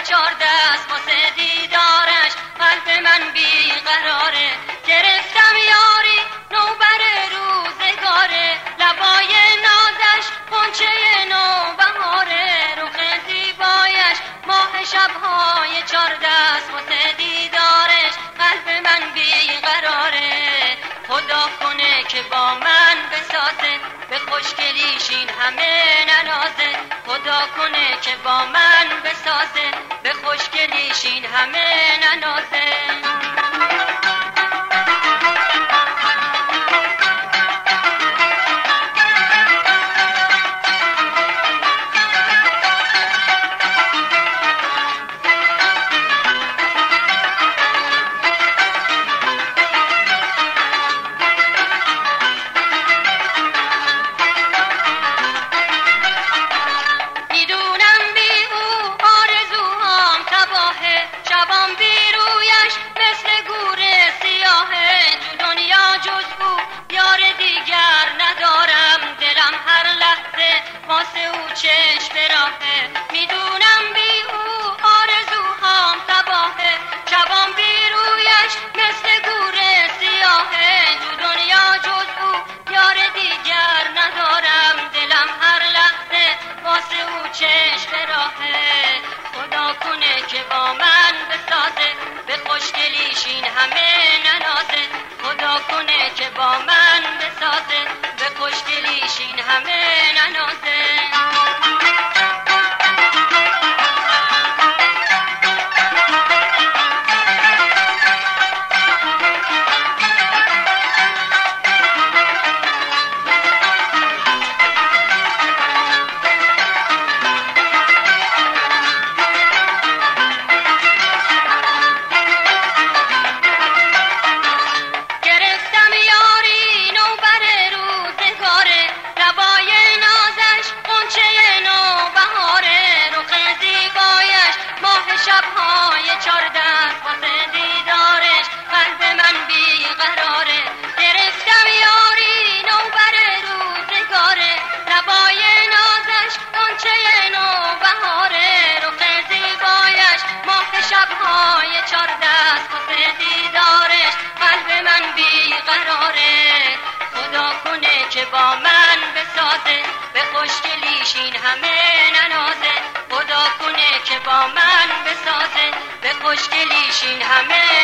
چار دست واسه دیدارش، قلب من بیقراره. گرفتم یاری نوبر روزگاره، لبای نازش غنچه نوبهاره. رخ زیبایش ماه شبهای چار دست واسه دیدارش، قلب من بیقراره. خدا کنه که با من بسازه، به خوشگلیش این همه ننازه. خدا کنه که با من بسازه، به خوشگلیش این همه ننازه. چشم براهه، میدونم بی او آرزوهام تباهه. شبام بی رویش مثل گور سیاهه، تو دنیا جز او یار دیگر ندارم. دلم هر لحظه واسه او چشم براهه. خدا کنه که با من بسازه، به خوشگلیش این همه ننازه. خدا کنه که با من بسازه، به خوشگلیش این همه ننازه. شبهای چار دست واسه دیدارش، قلب من بیقراره. گرفتم یاری نوبر روزگاره، لبای نازش غنچه نوبهاره. رخ زیبایش ماه شبهای چار دست واسه دیدارش، قلب من بیقراره. خدا کنه که با من بسازه، به خوشگلیش این همه ننازه. خدا کنه که با من بسازه، به خوشگلیش این همه